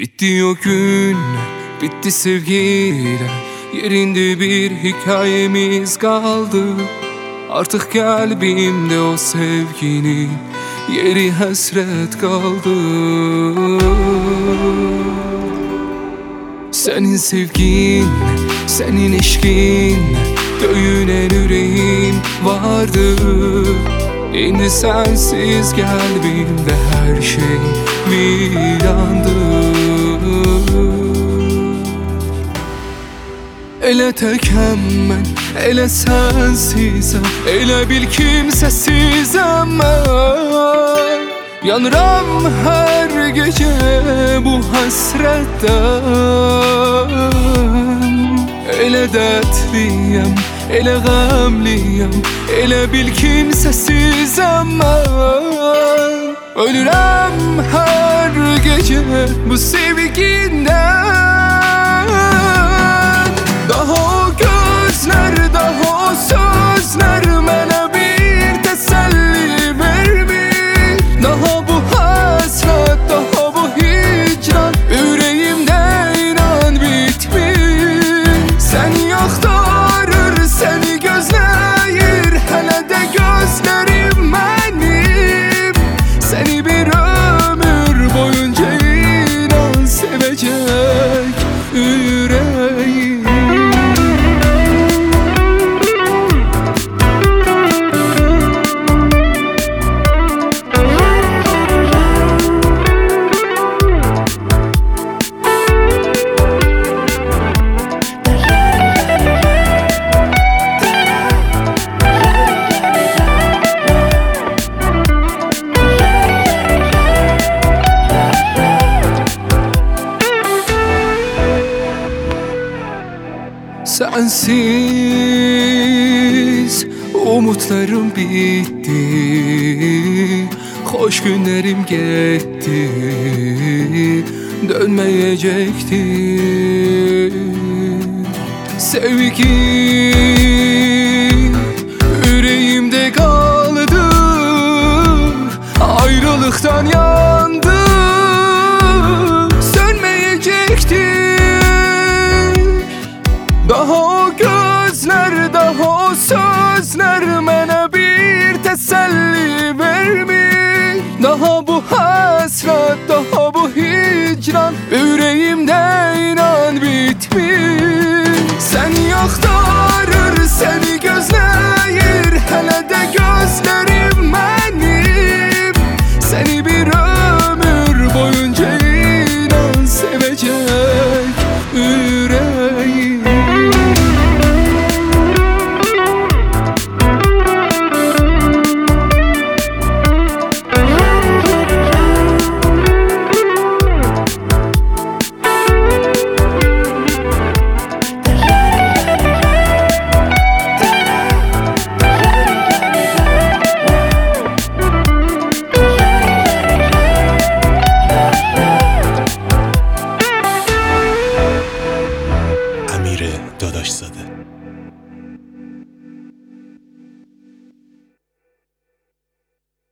Bitti o gün, bitti sevgiler. Yerinde bir hikayemiz kaldı. Artık kalbimde o sevginin yeri hasret kaldı. Senin sevgin, senin eşkin, döyünen yüreğim vardı. Şimdi sensiz kalbimde her şey virandı. Elə təkəm mən, elə sənsizəm, elə bil kimsəsizəm mən. Yanıram hər gecə bu həsrətdən. Elə dərdliyəm, elə qəmliyəm, elə bil kimsəsizəm mən. Ölürəm hər gecə bu sevgindən. Daha o gözler, daha o sözler mənə bir təsəlli vermir. Daha bu həsrət, daha bu hicran ürəyimdə inan bitmir. Səni axtarır, səni gözləyir hələ də gözlərim mənim. Səni bir ömür boyunca inan sevəcək ürəyim. Sensiz umutlarım bitti, hoş günlerim gitti, dönmeyecekti. Sevgi yüreğimde kaldı, ayrılıktan yandı, sönmeyecekti. Daha o gözler, daha o sözler mənə bir təsəlli vermir. Daha bu həsrət, daha